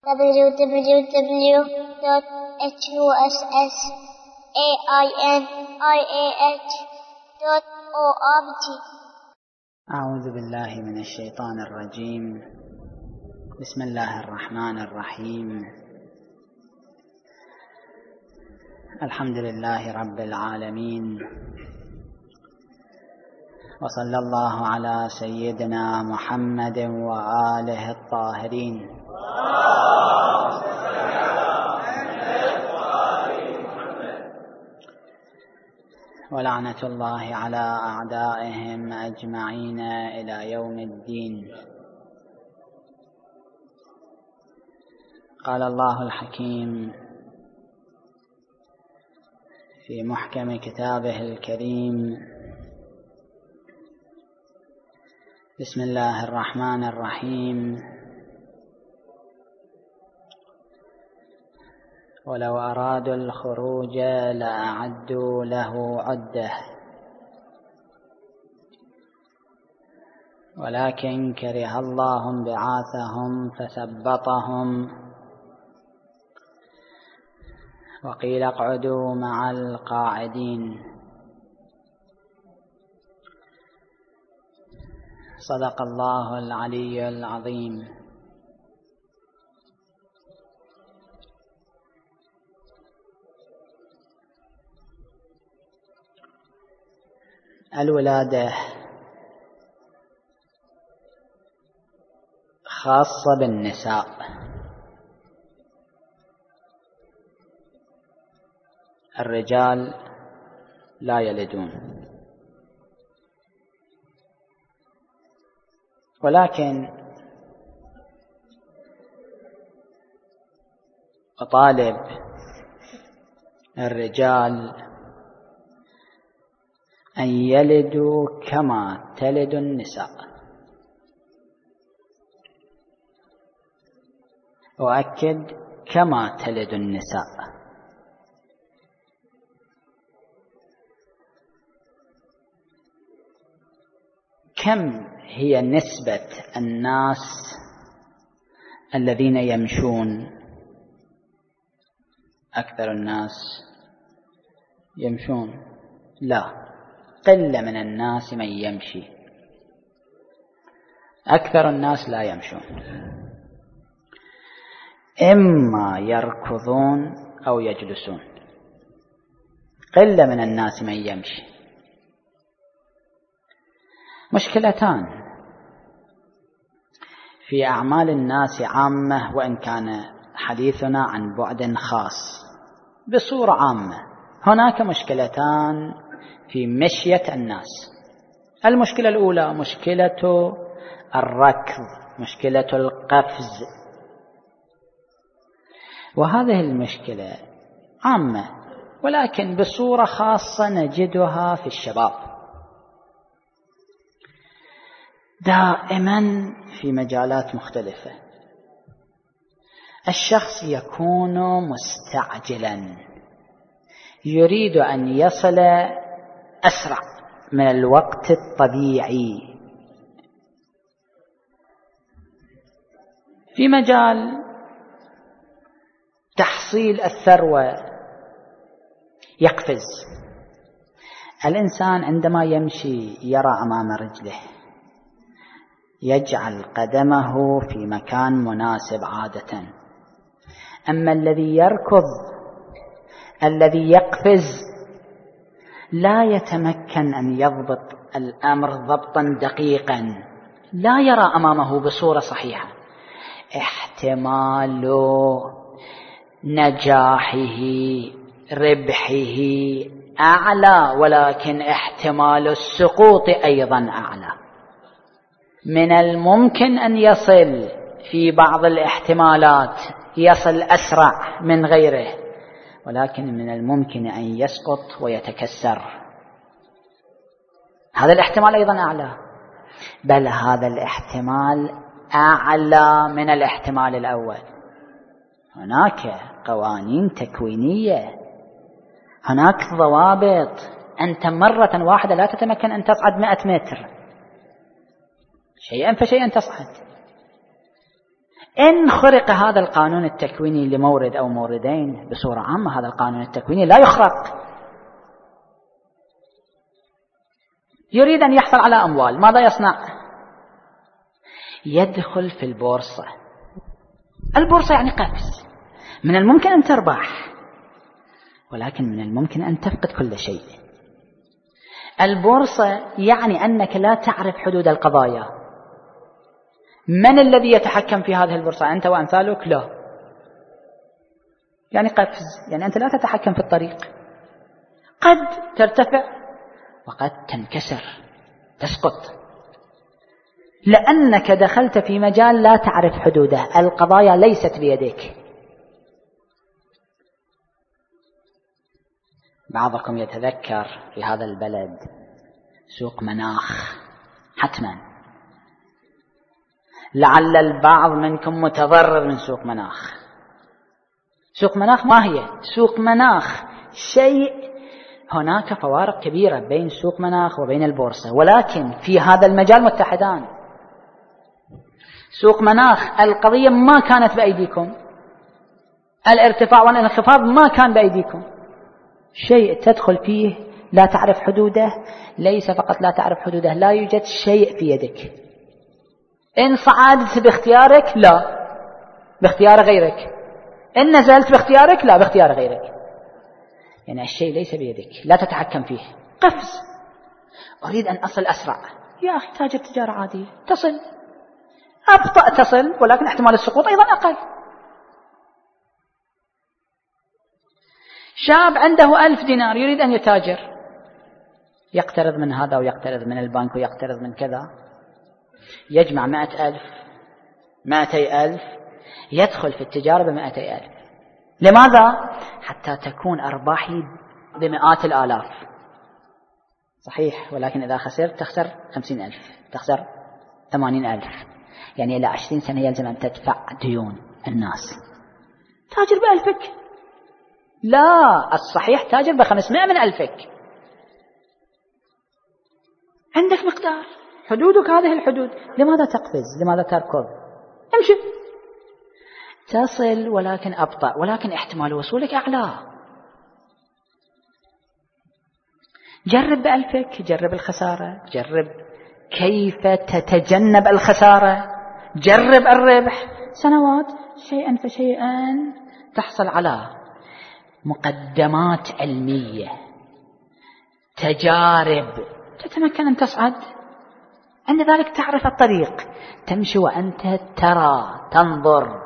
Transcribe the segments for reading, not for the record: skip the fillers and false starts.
www.husainiah.org. أعوذ بالله من الشيطان الرجيم. بسم الله الرحمن الرحيم. الحمد لله رب العالمين، وصلى الله على سيدنا محمد وآله الطاهرين. ولعنة الله على أعدائهم أجمعين إلى يوم الدين. قال الله الحكيم في محكم كتابه الكريم: بسم الله الرحمن الرحيم. ولو أرادوا الخروج لأعدوا له عدة، ولكن كره الله انبعاثهم فثبطهم، وقيل اقعدوا مع القاعدين. صدق الله العلي العظيم. الولادة خاصة بالنساء، الرجال لا يلدون، ولكن أطالب الرجال أن يلدوا كما تلد النساء، وأكد كما تلد النساء. كم هي نسبة الناس الذين يمشون؟ أكثر الناس يمشون؟ لا، قلة من الناس من يمشي، أكثر الناس لا يمشون، إما يركضون أو يجلسون، قلة من الناس من يمشي. مشكلتان في أعمال الناس عامة، وإن كان حديثنا عن بعد خاص بصورة عامة. هناك مشكلتان في مشية الناس. المشكلة الأولى مشكلة الركض، مشكلة القفز، وهذه المشكلة عامة، ولكن بصورة خاصة نجدها في الشباب دائما في مجالات مختلفة. الشخص يكون مستعجلا، يريد أن يصل أسرع من الوقت الطبيعي في مجال تحصيل الثروة، يقفز. الإنسان عندما يمشي يرى أمام رجله، يجعل قدمه في مكان مناسب عادة. أما الذي يركض، الذي يقفز، لا يتمكن أن يضبط الأمر ضبطا دقيقا، لا يرى أمامه بصورة صحيحة. احتمال نجاحه ربحه أعلى، ولكن احتمال السقوط أيضا أعلى. من الممكن أن يصل في بعض الاحتمالات، يصل أسرع من غيره، ولكن من الممكن أن يسقط ويتكسر. هذا الاحتمال أيضا أعلى، بل هذا الاحتمال أعلى من الاحتمال الأول. هناك قوانين تكوينية، هناك ضوابط. أنت مرة واحدة لا تتمكن أن تصعد 100 متر، شيئا فشيئا تصعد. إن خرق هذا القانون التكويني لمورد أو موردين بصورة عامة، هذا القانون التكويني لا يخرق. يريد أن يحصل على أموال، ماذا يصنع؟ يدخل في البورصة. البورصة يعني قفز، من الممكن أن تربح ولكن من الممكن أن تفقد كل شيء. البورصة يعني أنك لا تعرف حدود القضايا. من الذي يتحكم في هذه البورصة؟ أنت وأمثالك؟ لا. يعني قفز، يعني أنت لا تتحكم في الطريق، قد ترتفع وقد تنكسر تسقط، لأنك دخلت في مجال لا تعرف حدوده. القضايا ليست بيدك. بعضكم يتذكر في هذا البلد سوق مناخ، حتما لعل البعض منكم متضرر من سوق مناخ. سوق مناخ ما هي؟ سوق مناخ شيء، هناك فوارق كبيرة بين سوق مناخ وبين البورصة، ولكن في هذا المجال متحدان. سوق مناخ القضية ما كانت بأيديكم، الارتفاع والانخفاض ما كان بأيديكم، شيء تدخل فيه لا تعرف حدوده. ليس فقط لا تعرف حدوده، لا يوجد شيء في يدك. إن صعدت باختيارك لا، باختيار غيرك. إن نزلت باختيارك لا، باختيار غيرك. يعني الشيء ليس بيدك، لا تتحكم فيه. قفز، أريد أن أصل أسرع. يا أخي تاجر تجارة عادية، تصل أبطأ تصل، ولكن احتمال السقوط أيضا أقل. شاب عنده 1000 دينار يريد أن يتاجر، يقترض من هذا ويقترض من البنك ويقترض من كذا، يجمع 100,000 200,000، يدخل في التجارة ب200,000. لماذا؟ حتى تكون أرباحي بمئات الآلاف. صحيح، ولكن إذا خسرت تخسر 50,000، تخسر 80,000، يعني إلى 20 سنة يلزم أن تدفع ديون الناس. تاجر ب1000، لا، الصحيح تاجر ب500 من 1000. عندك مقدار، حدودك هذه الحدود. لماذا تقفز؟ لماذا تركض؟ امشي، تصل ولكن أبطأ، ولكن احتمال وصولك أعلى. جرب ب1000، جرب الخسارة، جرب كيف تتجنب الخسارة، جرب الربح. سنوات، شيئا فشيئا تحصل على مقدمات علمية، تجارب، تتمكن أن تصعد. عند ذلك تعرف الطريق، تمشي وأنت ترى تنظر.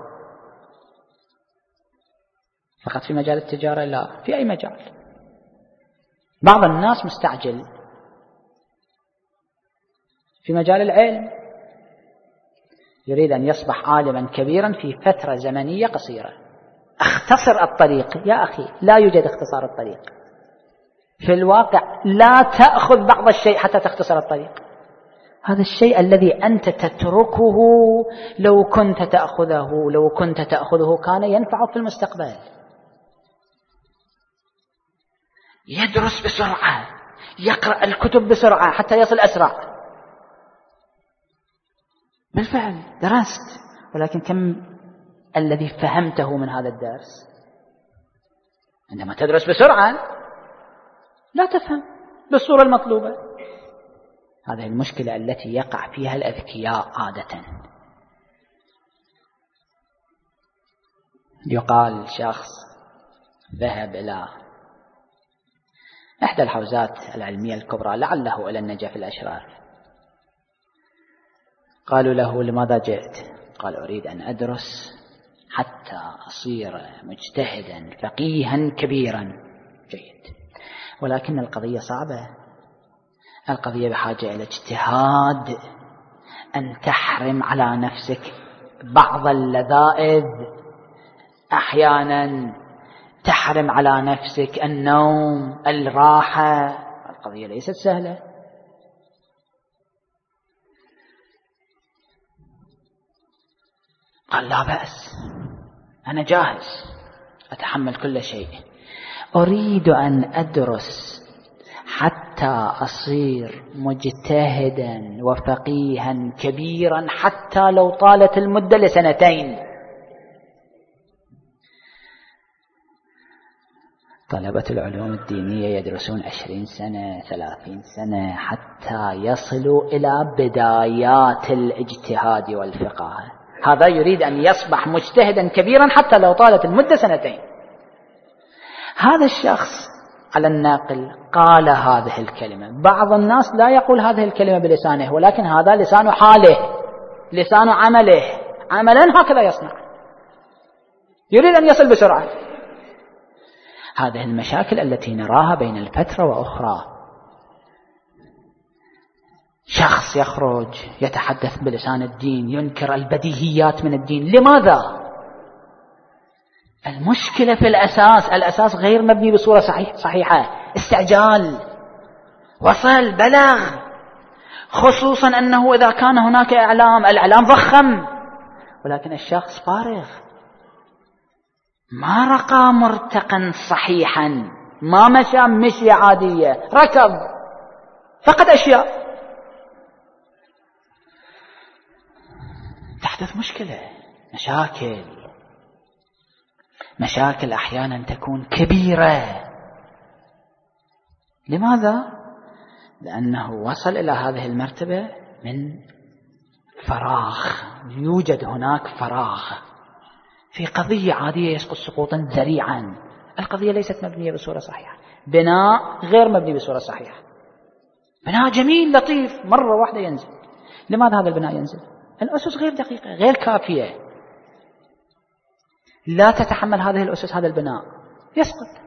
فقط في مجال التجارة؟ لا، في أي مجال. بعض الناس مستعجل في مجال العلم، يريد أن يصبح عالما كبيرا في فترة زمنية قصيرة. اختصر الطريق. يا أخي لا يوجد اختصار الطريق في الواقع. لا تأخذ بعض الشيء حتى تختصر الطريق. هذا الشيء الذي أنت تتركه لو كنت تأخذه كان ينفعك في المستقبل. يدرس بسرعة، يقرأ الكتب بسرعة حتى يصل أسرع. بالفعل درست، ولكن كم الذي فهمته من هذا الدرس؟ عندما تدرس بسرعة لا تفهم بالصورة المطلوبة. هذه المشكلة التي يقع فيها الأذكياء عادة. يقال شخص ذهب إلى إحدى الحوزات العلمية الكبرى، لعله إلى النجف الأشراف. قالوا له: لماذا جئت؟ قال: أريد أن أدرس حتى أصير مجتهدا فقيها كبيرا. جيد، ولكن القضية صعبة. القضية بحاجة إلى اجتهاد، أن تحرم على نفسك بعض اللذائذ، أحيانا تحرم على نفسك النوم، الراحة. القضية ليست سهلة. قال: لا بأس، أنا جاهز أتحمل كل شيء. أريد أن أدرس حتى حتى أصير مجتهدا وفقيها كبيرا حتى لو طالت المدة لسنتين. طلبة العلوم الدينية يدرسون 20 سنة 30 سنة حتى يصلوا إلى بدايات الاجتهاد والفقه. هذا يريد أن يصبح مجتهدا كبيرا حتى لو طالت المدة سنتين. هذا الشخص على الناقل قال هذه الكلمة. بعض الناس لا يقول هذه الكلمة بلسانه، ولكن هذا لسان حاله، لسان عمله، عملا هكذا يصنع، يريد أن يصل بسرعة. هذه المشاكل التي نراها بين الفترة وأخرى. شخص يخرج يتحدث بلسان الدين، ينكر البديهيات من الدين. لماذا؟ المشكلة في الأساس غير مبني بصورة صحيحة. استعجال، وصل، بلغ، خصوصا أنه إذا كان هناك الإعلام ضخم، ولكن الشخص فارغ، ما رقى مرتقا صحيحا، ما مشى مشي عادية، ركض، فقد أشياء. تحدث مشاكل أحيانا تكون كبيرة. لماذا؟ لأنه وصل إلى هذه المرتبة من فراغ، يوجد هناك فراغ في قضية عادية يسقط سقوطا ذريعا. القضية ليست مبنية بصورة صحيحة، بناء غير مبني بصورة صحيحة، بناء جميل لطيف مرة واحدة ينزل. لماذا هذا البناء ينزل؟ الأسس غير دقيقة، غير كافية، لا تتحمل هذه الأسس هذا البناء، يسقط.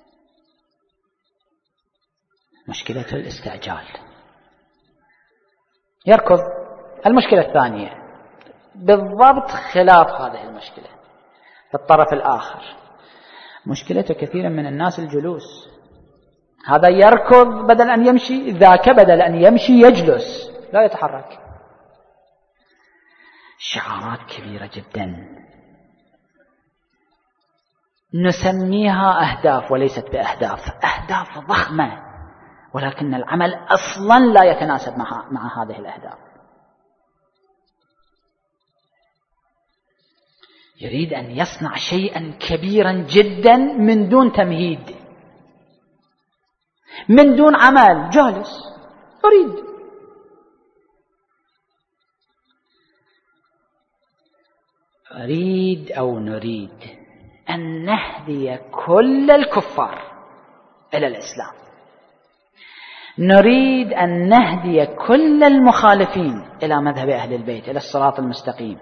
مشكلة الاستعجال، يركض. المشكلة الثانية بالضبط خلاف هذه المشكلة في الطرف الآخر. مشكلة كثيرا من الناس الجلوس. هذا يركض بدل أن يمشي، ذاك بدل أن يمشي يجلس لا يتحرك. شعارات كبيرة جدا نسميها أهداف وليست بأهداف، أهداف ضخمة، ولكن العمل أصلا لا يتناسب مع هذه الأهداف. يريد أن يصنع شيئا كبيرا جدا من دون تمهيد، من دون عمل، جالس نريد أن نهدي كل الكفار إلى الإسلام، نريد أن نهدي كل المخالفين إلى مذهب أهل البيت، إلى الصراط المستقيم،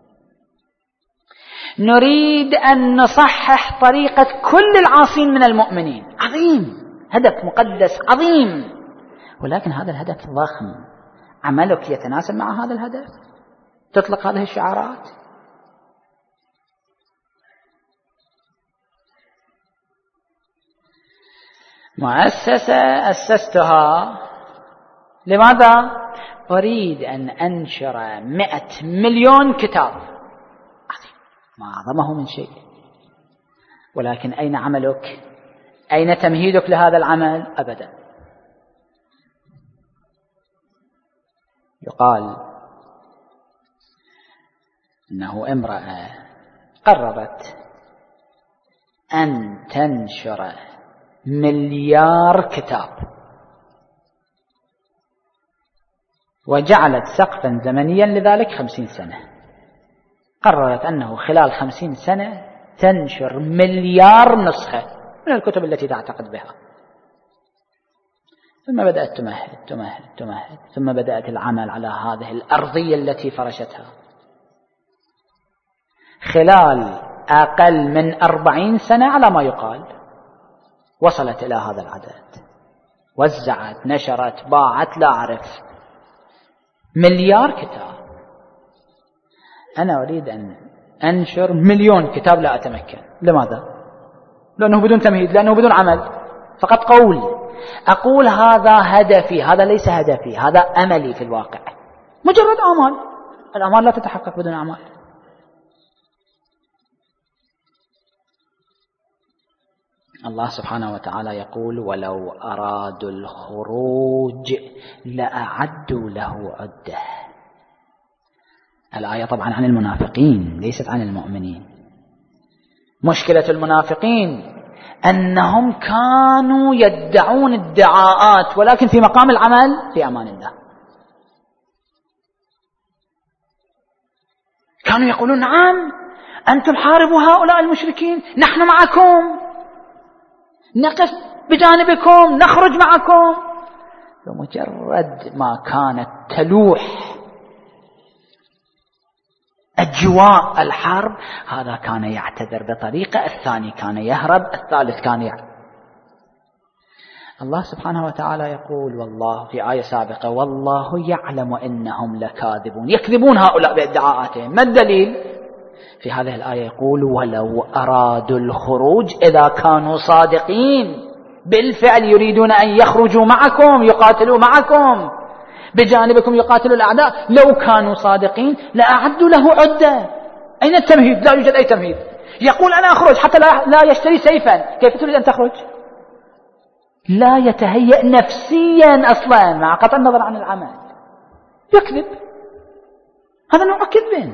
نريد أن نصحح طريقة كل العاصين من المؤمنين. عظيم، هدف مقدس عظيم، ولكن هذا الهدف ضخم. عملك يتناسب مع هذا الهدف؟ تطلق هذه الشعارات؟ مؤسسة أسستها لماذا؟ أريد أن أنشر 100 مليون كتاب. ما أعظمه من شيء، ولكن أين عملك؟ أين تمهيدك لهذا العمل؟ أبدا. يقال إنه امرأة قررت أن تنشر 1 مليار كتاب، وجعلت سقفا زمنيا لذلك 50 سنة. قررت أنه خلال 50 سنة تنشر 1 مليار نسخة من الكتب التي تعتقد بها. ثم بدأت تمهد، ثم بدأت العمل على هذه الأرضية التي فرشتها. خلال أقل من 40 سنة على ما يقال وصلت إلى هذا العدد، وزعت، نشرت، باعت، لا أعرف، 1 مليار كتاب. أنا أريد أن أنشر 1 مليون كتاب، لا أتمكن. لماذا؟ لأنه بدون تمهيد، لأنه بدون عمل، فقط قول. أقول هذا هدفي، هذا ليس هدفي، هذا أملي في الواقع، مجرد آمال. الآمال لا تتحقق بدون أعمال. الله سبحانه وتعالى يقول ولو أرادوا الخروج لأعدوا له عدة. الآية طبعا عن المنافقين ليست عن المؤمنين. مشكلة المنافقين أنهم كانوا يدعون ادعاءات ولكن في مقام العمل في أمان الله. كانوا يقولون نعم أنتم حاربوا هؤلاء المشركين، نحن معكم، نقف بجانبكم، نخرج معكم. بمجرد ما كانت تلوح أجواء الحرب هذا كان يعتذر بطريقة، الثاني كان يهرب، الثالث كان يعتذر. الله سبحانه وتعالى يقول والله في آية سابقة والله يعلم إنهم لكاذبون، يكذبون هؤلاء بادعاءاتهم. ما الدليل؟ في هذه الآية يقول ولو أرادوا الخروج، إذا كانوا صادقين بالفعل يريدون أن يخرجوا معكم يقاتلوا معكم بجانبكم يقاتلوا الأعداء، لو كانوا صادقين لأعدوا له عدة. أين التمهيد؟ لا يوجد أي تمهيد. يقول أنا أخرج حتى لا يشتري سيفا، كيف تريد أن تخرج؟ لا يتهيأ نفسيا أصلا مع قطع النظر عن العمل، يكذب. هذا نوع كذب.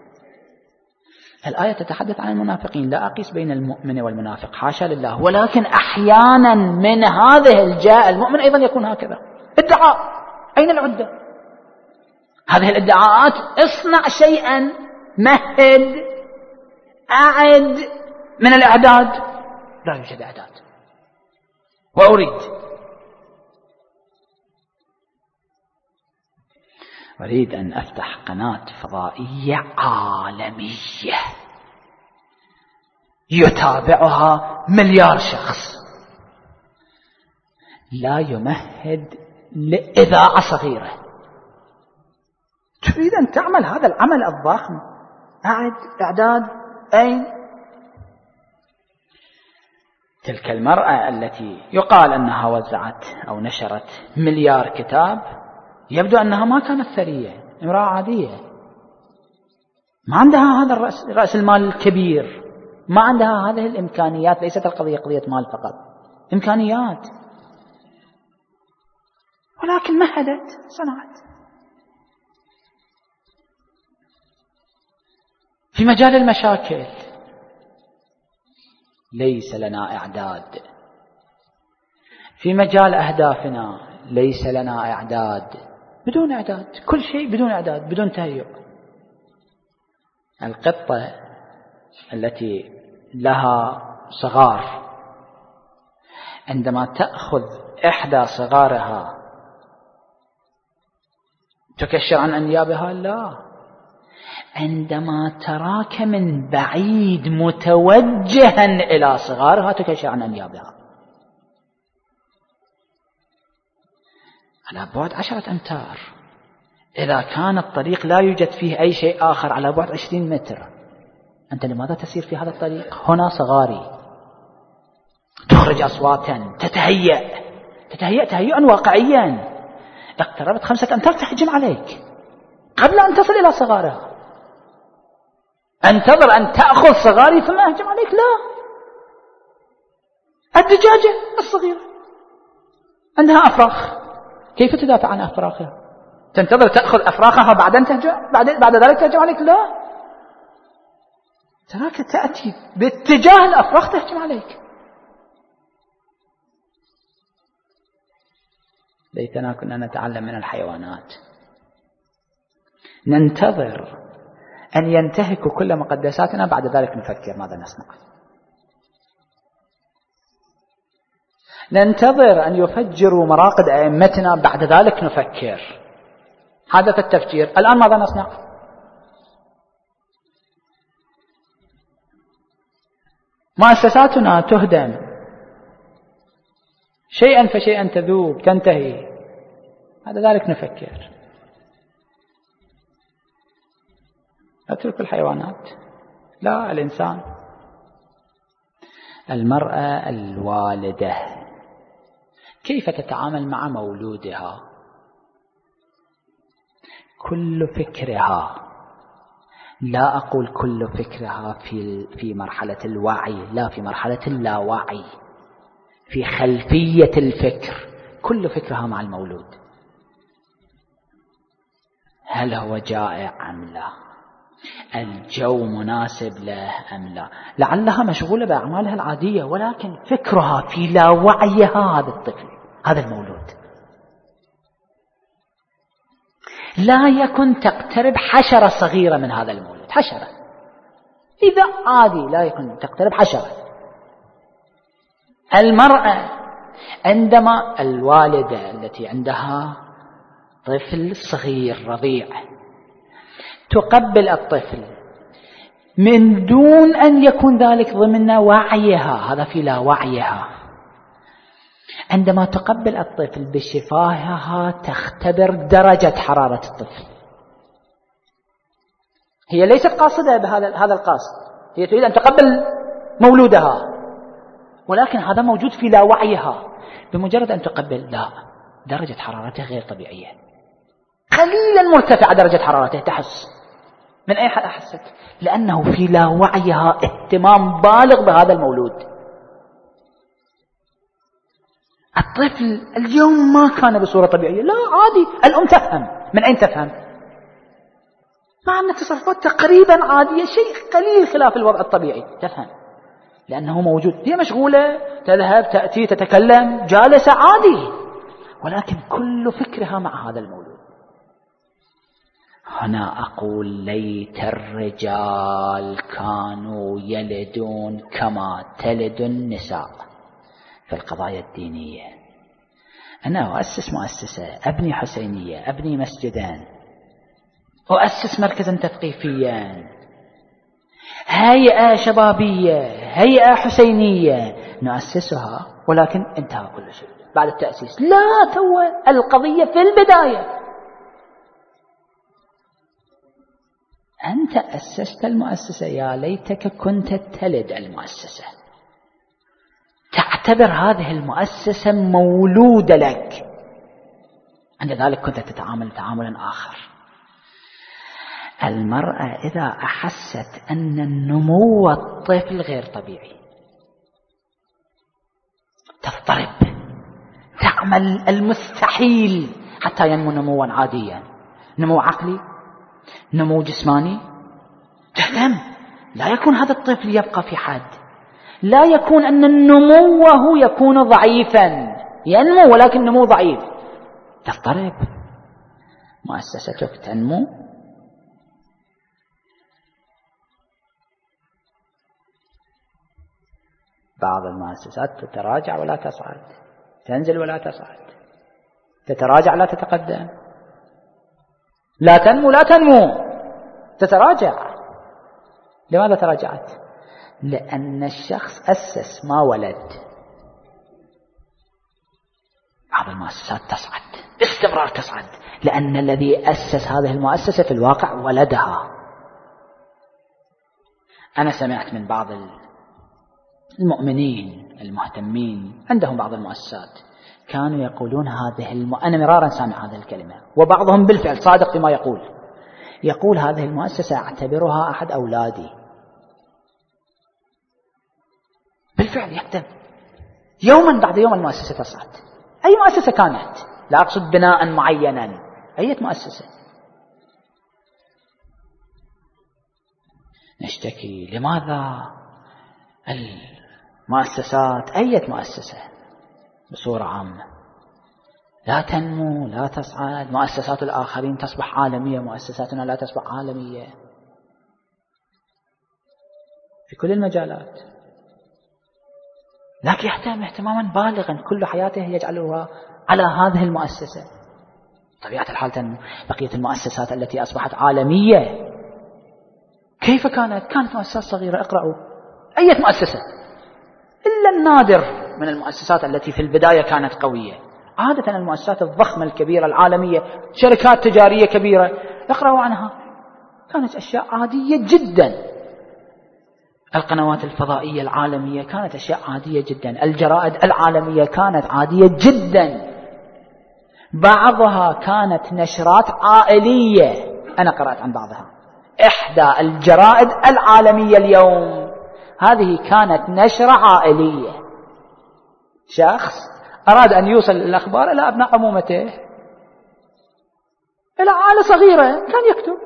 الآية تتحدث عن المنافقين، لا أقيس بين المؤمن والمنافق حاشا لله، ولكن أحيانا من هذه الجهة المؤمن أيضا يكون هكذا ادعاء. أين العدة؟ هذه الادعاءات اصنع شيئا، مهد، أعد من الإعداد، لا يوجد إعداد. أريد أن أفتح قناة فضائية عالمية يتابعها مليار شخص، لا يمهد لإذاعة صغيرة. تريد أن تعمل هذا العمل الضخم، إعداد أين؟ تلك المرأة التي يقال أنها وزعت أو نشرت مليار كتاب، يبدو أنها ما كانت ثرية، امرأة عادية، ما عندها هذا رأس المال الكبير، ما عندها هذه الإمكانيات. ليست القضية قضية مال فقط، إمكانيات، ولكن مهدت، صنعت. في مجال المشاكل ليس لنا إعداد، في مجال أهدافنا ليس لنا إعداد، بدون إعداد، كل شيء بدون إعداد، بدون تهيؤ. القطة التي لها صغار عندما تأخذ إحدى صغارها تكشر عن أنيابها؟ لا، عندما تراك من بعيد متوجها إلى صغارها تكشر عن أنيابها على بعد 10 أمتار. إذا كان الطريق لا يوجد فيه أي شيء آخر على بعد 20 متر، أنت لماذا تسير في هذا الطريق؟ هنا صغاري، تخرج أصواتا، تتهيأ تهيئا واقعيا. اقتربت 5 أمتار تهجم عليك قبل أن تصل إلى صغارها. انتظر أن تأخذ صغاري ثم أهجم عليك؟ لا. الدجاجة الصغيرة عندها أفراخ، كيف تدافع عن أفراخها؟ تنتظر تأخذ أفراخها بعدين تهجم، بعد ذلك تهجم عليك؟ لا، تراك تأتي باتجاه الأفراخ تهجم عليك. ليتنا كنا نتعلم من الحيوانات، ننتظر أن ينتهكوا كل مقدساتنا، بعد ذلك نفكر ماذا نصنع. ننتظر أن يفجروا مراقد أئمتنا، بعد ذلك نفكر. حدث التفجير، الآن ماذا نصنع؟ مؤسساتنا تهدم، شيئا فشيئا تذوب تنتهي، بعد ذلك نفكر. أترك الحيوانات، لا، الإنسان. المرأة الوالدة كيف تتعامل مع مولودها؟ كل فكرها، لا أقول كل فكرها في مرحلة الوعي، لا، في مرحلة اللاوعي، في خلفية الفكر، كل فكرها مع المولود. هل هو جائع أم لا؟ الجو مناسب له أم لا؟ لعلها مشغولة بأعمالها العادية، ولكن فكرها في لا وعيها هذا الطفل، هذا المولود. لا يكن تقترب حشرة صغيرة من هذا المولود، حشرة إذا عادي، لا يكن تقترب حشرة. المرأة عندما الوالدة التي عندها طفل صغير رضيع تقبل الطفل من دون أن يكون ذلك ضمن وعيها، هذا في لا وعيها. عندما تقبل الطفل بشفاهها تختبر درجة حرارة الطفل. هي ليست قاصدة بهذا القاصد، هي تريد أن تقبل مولودها، ولكن هذا موجود في لا وعيها. بمجرد أن تقبل، لا، درجة حرارته غير طبيعية، قليلا مرتفعة درجة حرارته، تحس. من أي حد أحست؟ لأنه في لا وعيها اهتمام بالغ بهذا المولود. الطفل اليوم ما كان بصورة طبيعية، لا عادي، الأم تفهم. من أين تفهم؟ مع أن تصرفات تقريبا عادية، شيء قليل خلاف الوضع الطبيعي، تفهم لأنه موجود. هي مشغولة، تذهب تأتي تتكلم، جالسة عادي، ولكن كل فكرها مع هذا المولود. هنا أقول ليت الرجال كانوا يلدون كما تلد النساء في القضايا الدينية. أنا أؤسس مؤسسة، أبني حسينية، أبني مسجدان، أؤسس مركزا تثقيفيا، هيئة شبابية، هيئة حسينية، نؤسسها، ولكن انتهى كل شيء بعد التأسيس. لا، تو القضية في البداية. أنت أسست المؤسسة، يا ليتك كنت تلد المؤسسة. تعتبر هذه المؤسسة مولودة لك، عند ذلك كنت تتعامل تعاملا آخر. المرأة إذا أحست أن النمو الطفل غير طبيعي تضطرب، تعمل المستحيل حتى ينمو نموا عاديا، نمو عقلي، نمو جسماني، تهتم. لا يكون هذا الطفل يبقى في حد، لا يكون أن نموه يكون ضعيفا، ينمو ولكن نمو ضعيف، تضطرب. مؤسستك تنمو، بعض المؤسسات تتراجع ولا تصعد، تنزل ولا تصعد، تتراجع لا تتقدم، لا تنمو لا تنمو، تتراجع. لماذا تراجعت؟ لأن الشخص أسس ما ولد. بعض المؤسسات تصعد باستمرار، تصعد لأن الذي أسس هذه المؤسسة في الواقع ولدها. أنا سمعت من بعض المؤمنين المهتمين عندهم بعض المؤسسات كانوا يقولون أنا مرارا سامع هذه الكلمة، وبعضهم بالفعل صادق فيما يقول هذه المؤسسة أعتبرها أحد أولادي. بالفعل يهتم، يوما بعد يوم المؤسسة تصعد. أي مؤسسة كانت، لا أقصد بناء معينا، أي مؤسسة. نشتكي لماذا المؤسسات، أي مؤسسة بصورة عامة، لا تنمو لا تصعد، مؤسسات الآخرين تصبح عالمية، مؤسساتنا لا تصبح عالمية في كل المجالات. لكن يهتم اهتماما بالغا، كل حياته يجعلها على هذه المؤسسة. طبيعة الحال تنمو. بقية المؤسسات التي أصبحت عالمية كيف كانت مؤسسات صغيرة. اقرأوا أي مؤسسة، إلا النادر من المؤسسات التي في البداية كانت قوية. عادة المؤسسات الضخمة الكبيرة العالمية، شركات تجارية كبيرة، اقرأوا عنها، كانت أشياء عادية جدا. القنوات الفضائية العالمية كانت أشياء عادية جدا. الجرائد العالمية كانت عادية جدا، بعضها كانت نشرات عائلية. أنا قرأت عن بعضها. إحدى الجرائد العالمية اليوم هذه كانت نشرة عائلية، شخص أراد أن يوصل الأخبار إلى أبناء عمومته، إلى عائلة صغيرة، كان يكتب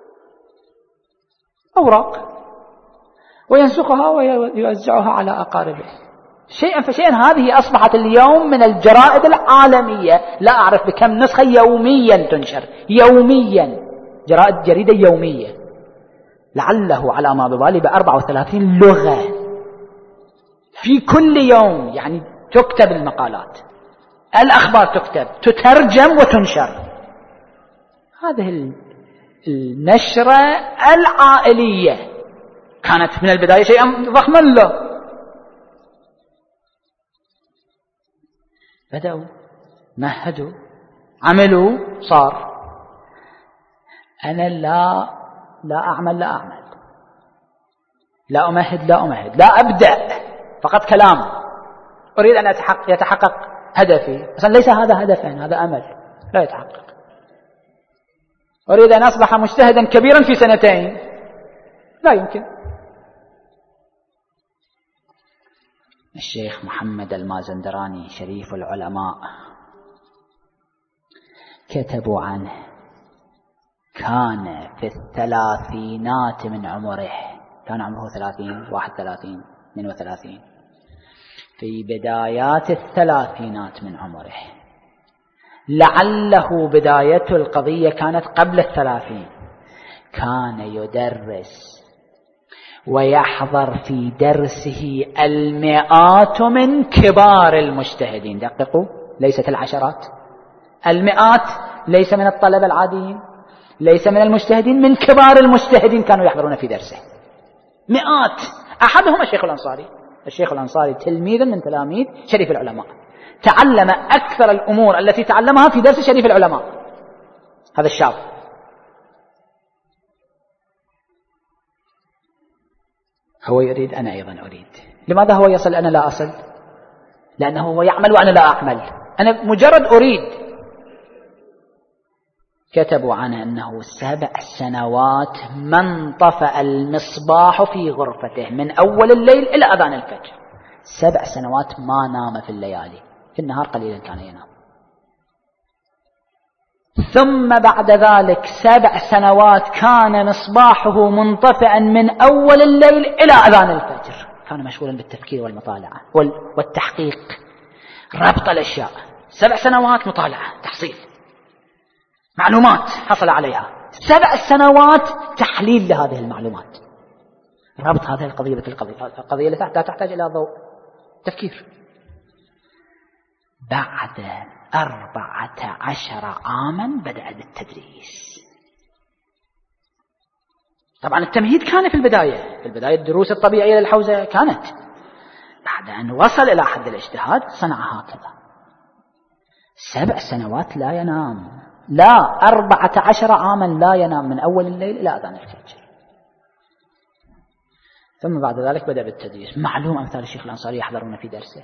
أوراق وينسخها ويوزعها على أقاربه شيئا فشيئا. هذه أصبحت اليوم من الجرائد العالمية، لا أعرف بكم نسخة يوميا تنشر، يوميا، جريدة يومية، لعله على ما ببالي 34 لغة في كل يوم. يعني تكتب المقالات، الأخبار تكتب، تترجم وتنشر. هذه النشرة العائلية كانت من البداية شيئا ضخما له. بدأوا، مهدوا، عملوا، صار. أنا لا أعمل، لا أمهد، لا أبدأ، فقط كلام. أريد أن يتحقق هدفي، مثلا ليس هذا هدفا، هذا أمل لا يتحقق. أريد أن أصبح مجتهدا كبيرا في 2 لا يمكن. الشيخ محمد المازندراني شريف العلماء كتبوا عنه، كان في 30 من عمره، كان عمره 30، 31، 32، في بدايات 30 من عمره، لعله بداية القضية كانت قبل 30. كان يدرس ويحضر في درسه المئات من كبار المجتهدين. دققوا، ليست العشرات، المئات، ليس من الطلبة العاديين، ليس من المجتهدين، من كبار المجتهدين كانوا يحضرون في درسه، مئات. أحدهم الشيخ الأنصاري تلميذ من تلاميذ شريف العلماء، تعلم أكثر الأمور التي تعلمها في درس شريف العلماء. هذا الشاب هو يريد، أنا أيضا أريد. لماذا هو يصل أنا لا أصل؟ لأنه هو يعمل وأنا لا أعمل، أنا مجرد أريد. كتبوا عنه أنه 7 سنوات ما انطفأ المصباح في غرفته من أول الليل إلى أذان الفجر. 7 سنوات ما نام في الليالي، في النهار قليلا كان ينام. ثم بعد ذلك 7 سنوات كان مصباحه منطفئا من أول الليل إلى أذان الفجر. كان مشغولا بالتفكير والمطالعة والتحقيق، ربط الأشياء. 7 سنوات مطالعة، تحصيل معلومات حصل عليها، 7 سنوات تحليل لهذه المعلومات، ربط هذه القضية القضية اللي لا تحتاج إلى ضوء، تفكير. بعد 14 عاما بدأ بالتدريس. طبعا التمهيد كان في البداية الدروس الطبيعية للحوزة كانت. بعد أن وصل إلى حد الاجتهاد صنع هكذا. 7 سنوات لا ينام، لا 14 عاما لا ينام من أول الليل إلى أذان الفجر. ثم بعد ذلك بدأ بالتدريس. معلوم أمثال الشيخ الأنصاري يحضرون في درسه.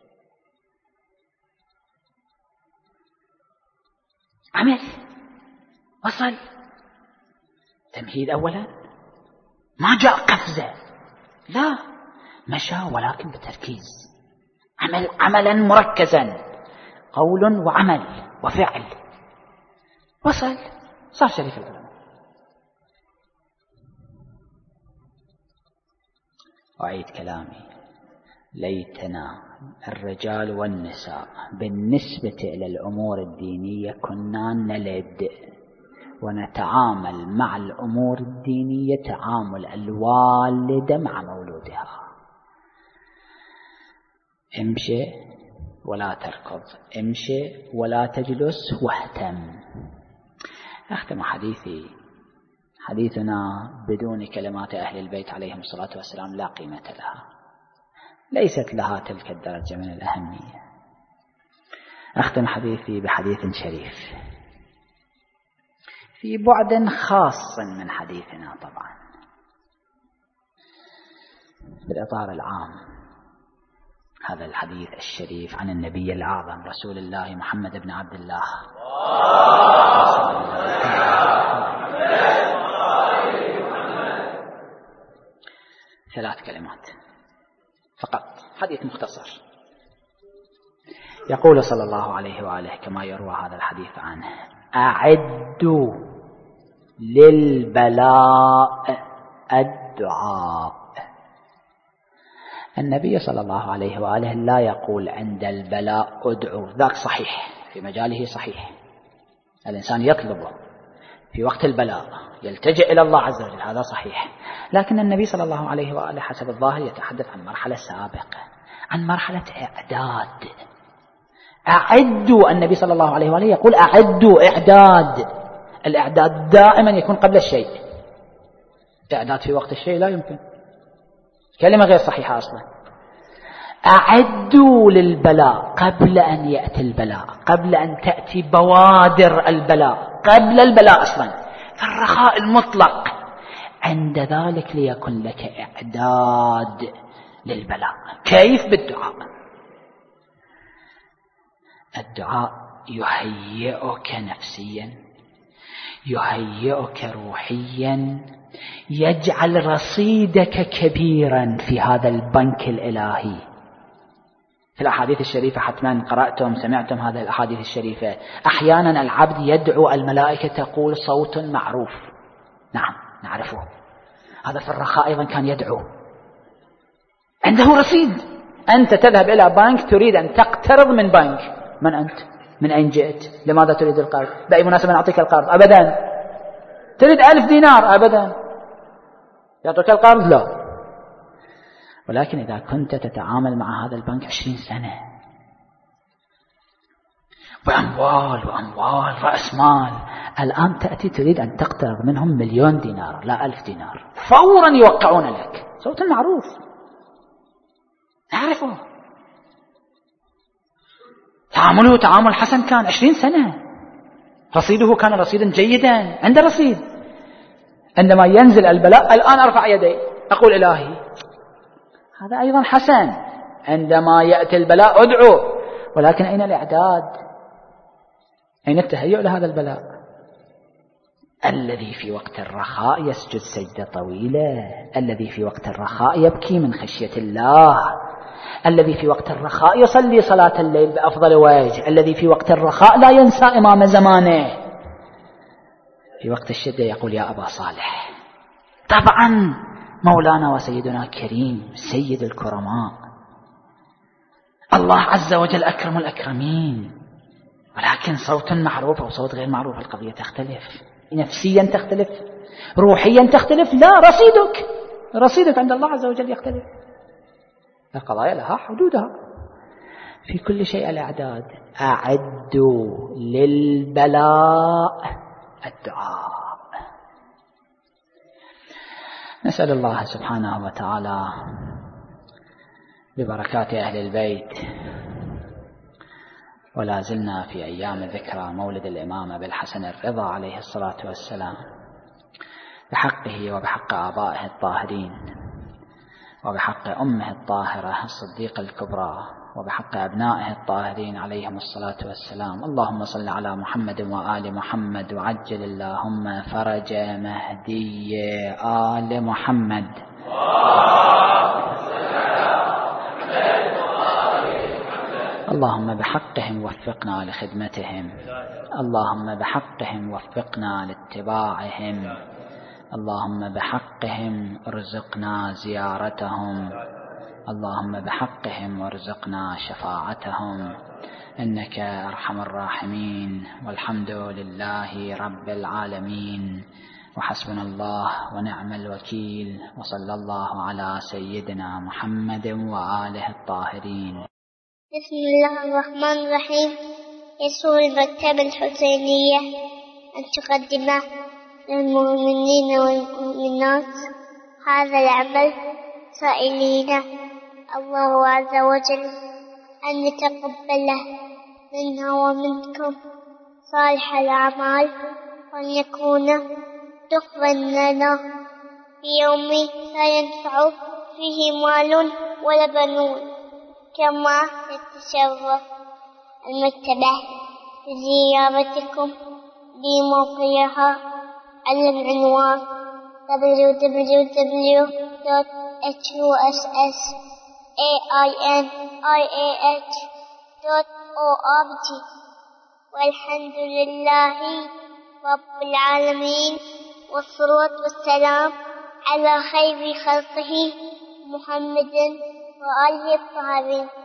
عمل، وصل. تمهيد أولا، ما جاء قفزة، لا، مشى ولكن بتركيز، عملا مركزا، قول وعمل وفعل، وصل، صار شريف العلماء. أعيد كلامي، ليتنا الرجال والنساء بالنسبة إلى الأمور الدينية كنا نلد ونتعامل مع الأمور الدينية تعامل الوالدة مع مولودها. امشي ولا تركض، امشي ولا تجلس واهتم. أختم حديثنا بدون كلمات أهل البيت عليهم الصلاة والسلام لا قيمة لها، ليست لها تلك الدرجة من الأهمية. أختم حديثي بحديث شريف في بعد خاص من حديثنا، طبعا بالإطار العام. هذا الحديث الشريف عن النبي الأعظم رسول الله محمد بن عبد الله، 3 كلمات فقط، حديث مختصر. يقول صلى الله عليه وآله كما يروى هذا الحديث عنه: أعدوا للبلاء الدعاء. النبي صلى الله عليه وآله لا يقول عند البلاء ادعوا، ذاك صحيح في مجاله، صحيح الإنسان يطلبه في وقت البلاء، يلتجئ إلى الله عز وجل، هذا صحيح. لكن النبي صلى الله عليه وآله حسب الظاهر يتحدث عن مرحلة سابقة، عن مرحلة إعداد. أعدوا، النبي صلى الله عليه وآله يقول أعدوا، إعداد. الإعداد دائما يكون قبل الشيء، إعداد في وقت الشيء لا يمكن، كلمة غير صحيحة أصلا. أعدوا للبلاء قبل أن يأتي البلاء، قبل أن تأتي بوادر البلاء، قبل البلاء أصلا، في الرخاء المطلق. عند ذلك ليكن لك إعداد للبلاء. كيف؟ بالدعاء. الدعاء يهيئك نفسيا، يهيئك روحيا، يجعل رصيدك كبيرا في هذا البنك الإلهي. في الأحاديث الشريفة حتما قرأتم سمعتم هذه الأحاديث الشريفة، أحيانا العبد يدعو الملائكة تقول صوت معروف، نعم نعرفه، هذا في الرخاء أيضا كان يدعو، عنده رصيد. أنت تذهب إلى بنك تريد أن تقترض من بنك، من أنت؟ من أين جئت؟ لماذا تريد القرض؟ بأي مناسبة نعطيك القرض؟ أبدا. تريد 1000 دينار؟ أبدا. يعطيك القرض؟ لا. ولكن إذا كنت تتعامل مع هذا البنك 20 سنة بأموال وأموال رأس مال، الآن تأتي تريد أن تقترض منهم 1,000,000 دينار لا 1000 دينار، فورا يوقعون لك، صوت معروف نعرفه، تعامله تعامل حسن، كان 20 سنة، رصيده كان رصيدا جيدا، عنده رصيد. عندما ينزل البلاء الآن أرفع يدي أقول إلهي، هذا أيضا حسن. عندما يأتي البلاء أدعو، ولكن أين الإعداد؟ أين التهيؤ لهذا البلاء؟ الذي في وقت الرخاء يسجد سجدة طويلة، الذي في وقت الرخاء يبكي من خشية الله، الذي في وقت الرخاء يصلي صلاة الليل بأفضل وجه، الذي في وقت الرخاء لا ينسى إمام زمانه، في وقت الشدة يقول يا أبا صالح. طبعا مولانا وسيدنا كريم سيد الكرماء، الله عز وجل أكرم الأكرمين، ولكن صوت معروف أو صوت غير معروف القضية تختلف، نفسيا تختلف، روحيا تختلف. لا، رصيدك عند الله عز وجل يختلف. القضايا لها حدودها، في كل شيء الإعداد. أعدوا للبلاء الدعاء. نسأل الله سبحانه وتعالى ببركات أهل البيت، ولا زلنا في أيام ذكرى مولد الإمام أبي الحسن الرضا عليه الصلاة والسلام، بحقه وبحق آبائه الطاهرين، وبحق أمه الطاهرة الصديقة الكبرى، وبحق أبنائه الطاهرين عليهم الصلاة والسلام. اللهم صل على محمد وآل محمد، وعجل اللهم فرج مهدي آل محمد. اللهم بحقهم وفقنا لخدمتهم، اللهم بحقهم وفقنا لاتباعهم، اللهم بحقهم ارزقنا زيارتهم، اللهم بحقهم وارزقنا شفاعتهم، إنك أرحم الراحمين. والحمد لله رب العالمين، وحسبنا الله ونعم الوكيل، وصلى الله على سيدنا محمد وآله الطاهرين. بسم الله الرحمن الرحيم. يسر المكتبة الحسينية أن تقدم للمؤمنين والمؤمنات هذا العمل، سائلين الله عز وجل أن يتقبله منا ومنكم صالح الأعمال، وأن يكون دخلا لنا في يوم لا ينفع فيه مال ولا بنون. كما تتشرف المكتبة بزيارتكم بموقعها على العنوان www.hussainih.com or object. Walhamdulillahi Rabbil Alameen. والصلاة والسلام على خير خلقه محمد وآله الطاهرين.